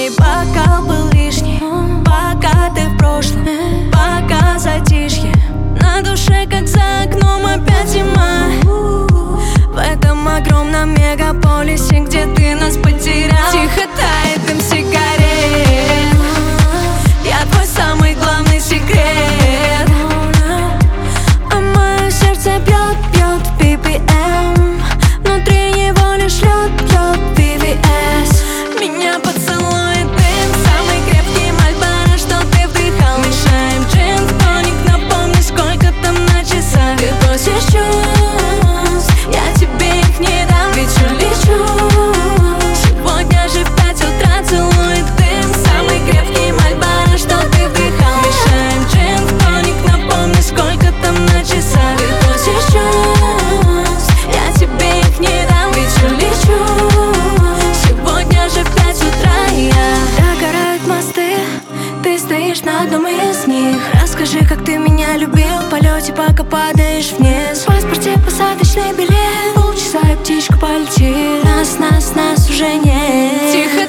Твой бокал был лишний, пока ты в прошлом, пока затишье. На душе, как за окном, опять зима. В этом огромном мегаполисе, где ты нас потерял, тихо тает дым сигарет. Я твой самый главный секрет, а мое сердце бьет, бьет в BPM. Внутри него лишь лед, лед VVS. Меня поцелует дым, самый крепкий Мальборо, что ты вдыхал. Мешаем джин, тоник, напомни, сколько там на часах. Ты просишь чувств, я тебе их не дам, ведь улечу. Сегодня же в 5 утра целует дым, самый крепкий Мальборо, что ты вдыхал. Мешаем джин, тоник, напомни, сколько там на часах. Ты просишь чувств, я тебе их не дам, ведь улечу. Сегодня же в 5 утра догорают мосты, ты стоишь на одном из них. Расскажи, как ты меня любил в полете, пока падаешь вниз. В паспорте посадочный билет, полчаса и птичка полетит. Нас уже нет. Тихо